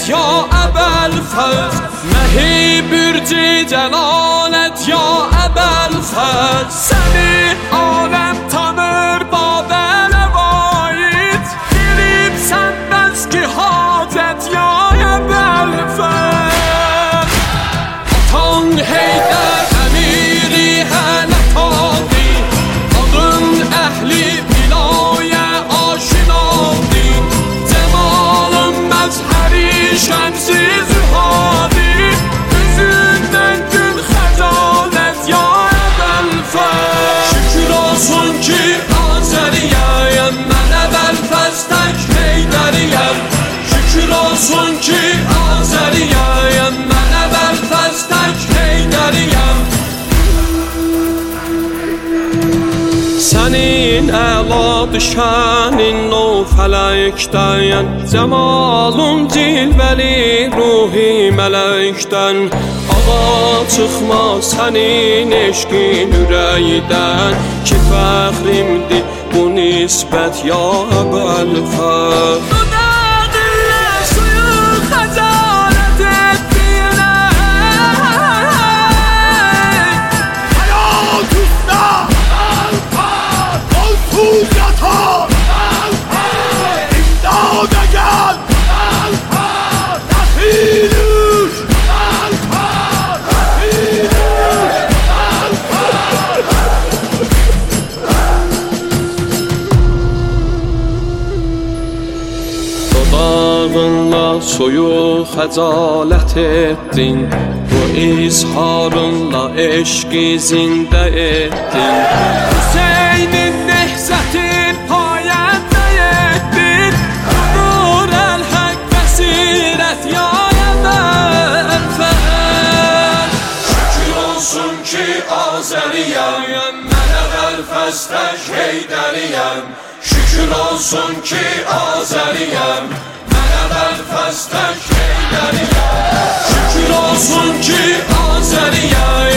یا ابوالفضل مهی برج جلالت یا ابوالفضل سنی عالم tanır babel vahid girip sənbəz ki hacət ya ابوالفضل atan Heydər əmiri hələ tabi adın əhli vilayə aşinadı cemalın məzhəri şəmsi zühadi üzündən gün xəcalət ya ابوالفضل şükür olsun ki Azəriyəm mən ابوالفضل tək Heydəriyəm şükür olsun ki Azəriyəm mən ابوالفضل tək Heydəriyəm Sənin əladı şənin o fələkdən Cəmalun cilvəli ruhi mələkdən Ağa çıxma sənin eşqin ürəkdən Ki fəxrimdir bu nisbət ya ابوالفضل Dodağınla soyuq xəcalət etdin Bu izharınla eşqi zində etdin Hüseynin nehzətin payəndə etdin Nur əl-həq bəsirət ya ابوالفضل Şükür olsun ki Azəriyəm mən ابوالفضل tək Heydəriyəm Şükür olsun ki Azəriyəm mən ابوالفضل tək Heydəriyəm Şükür olsun ki Azəriyəm